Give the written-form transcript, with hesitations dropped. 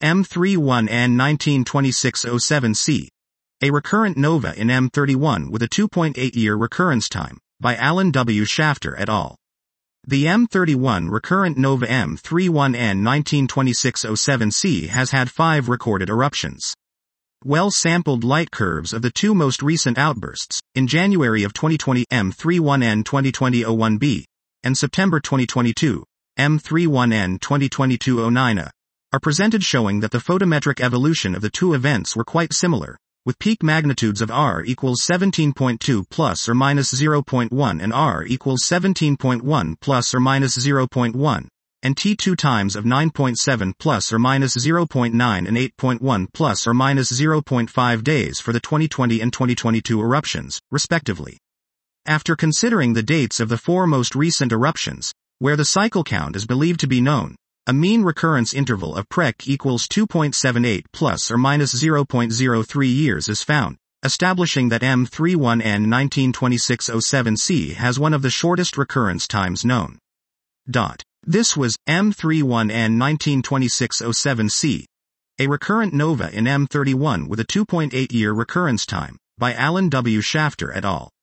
M31N 1926-07C. A recurrent nova in M31 with a 2.8-year recurrence time, by Alan W. Shafter et al. The M31 recurrent nova M31N 1926-07C has had 5 recorded eruptions. Well-sampled light curves of the 2 most recent outbursts, in January of 2020 M31N 2020-01B, and September 2022, M31N 2022-09A, are presented showing that the photometric evolution of the 2 events were quite similar, with peak magnitudes of R equals 17.2 plus or minus 0.1 and R equals 17.1 plus or minus 0.1, and T2 times of 9.7 plus or minus 0.9 and 8.1 plus or minus 0.5 days for the 2020 and 2022 eruptions, respectively. After considering the dates of the 4 most recent eruptions, where the cycle count is believed to be known, a mean recurrence interval of PREC equals 2.78 plus or minus 0.03 years is found, establishing that M31N 1926-07C has one of the shortest recurrence times known. This was M31N 1926-07C, a recurrent nova in M31 with a 2.8-year recurrence time, by Alan W. Shafter et al.